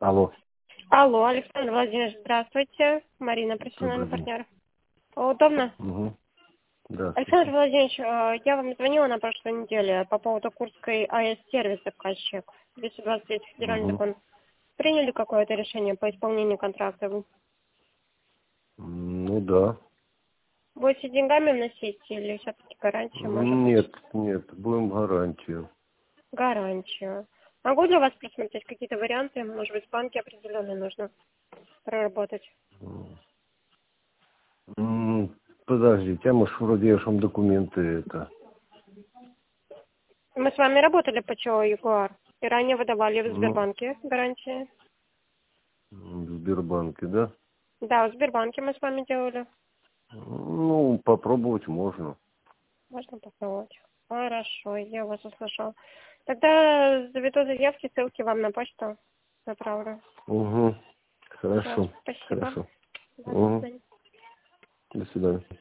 Алло. Алло, Александр Владимирович, здравствуйте. Марина, профессиональный Добрый день. партнер. Удобно? Угу. Александр Здравствуйте. Владимирович, я вам звонила на прошлой неделе по поводу Курской АЭС-сервиса «Ткачек». 223 федеральный Угу. закон. Приняли какое-то решение по исполнению контракта? Вы Ну да. будете деньгами вносить или все-таки гарантию, может быть? Нет, будем гарантию. Гарантию. Могу для вас просмотреть какие-то варианты? Может быть, в банке определенно нужно проработать? Подождите, а может вроде я ж вам документы это Мы с вами работали по ЧО «Ягуар» и ранее выдавали в ну, Сбербанке гарантии. в Сбербанке, да? Да, в Сбербанке мы с вами делали. Ну, попробовать можно. Можно попробовать. Хорошо, я вас услышала. Тогда заведу заявки, ссылки вам на почту направлю. Угу. Все, Хорошо. спасибо. Хорошо. Да, до Угу. свидания. До свидания.